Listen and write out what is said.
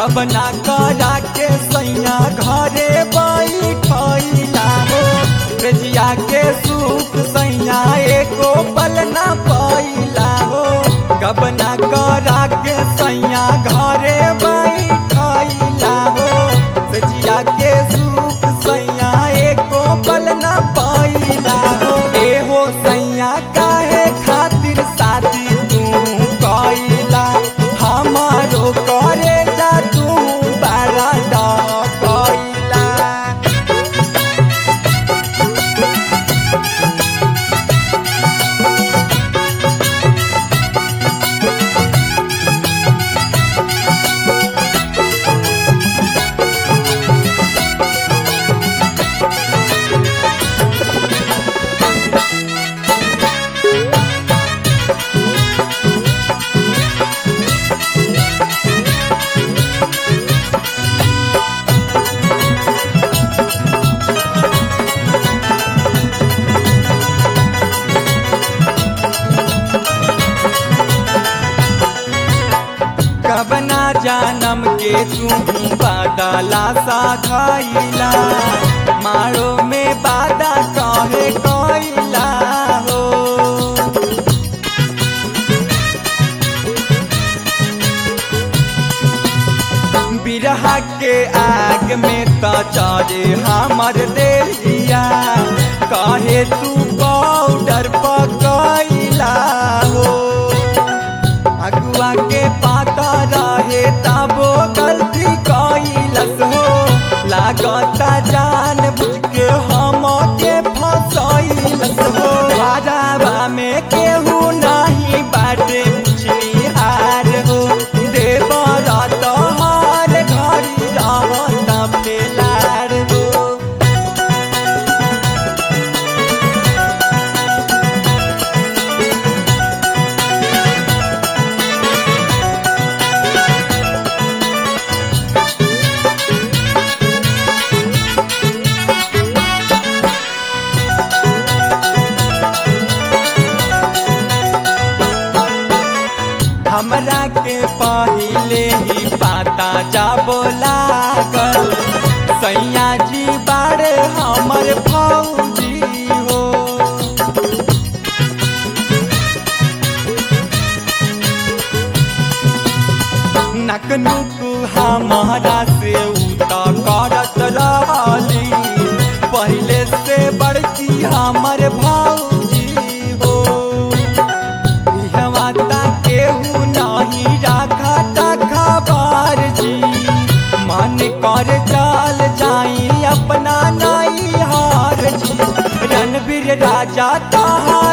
गबना करा के सैया घरे बैठैला हो रजिया के सुख सैया एको पल ना पैला हो गबना करा के सैया घरे बैठैला हो रजिया के सुख सैया एको पल ना पैला हो एहो सैया काहे खातिर शादी तू कैला हमारो करे जा तू बड़ा कैला। कबना जानम के तू बादला सा खैला मारो में बादा कहे कैला हो बिरहा के आग में त चढ़े हमर देहिया कहे तू पाउडर पकैला हो अगुआ के पाता रहे तबो गलती कैलस हो लागता जान बुझ के हम के फसैलस हो बाजाबा में केहू नहीं बाटे पुछनिहार हो देवर तोहर घड़ी रहत पेलार हो। हमरा के पहिले ही पाता जाबो लागल सैया जी बारे हमर भौजी हो नकनुक हमारा से उता करत रहली पहले से बड़की हमर भौजी हो हवाता केहू नहीं राखा खबर जी मन कर चल जाई अपना नहीं हार जी रणवीर राजा तहार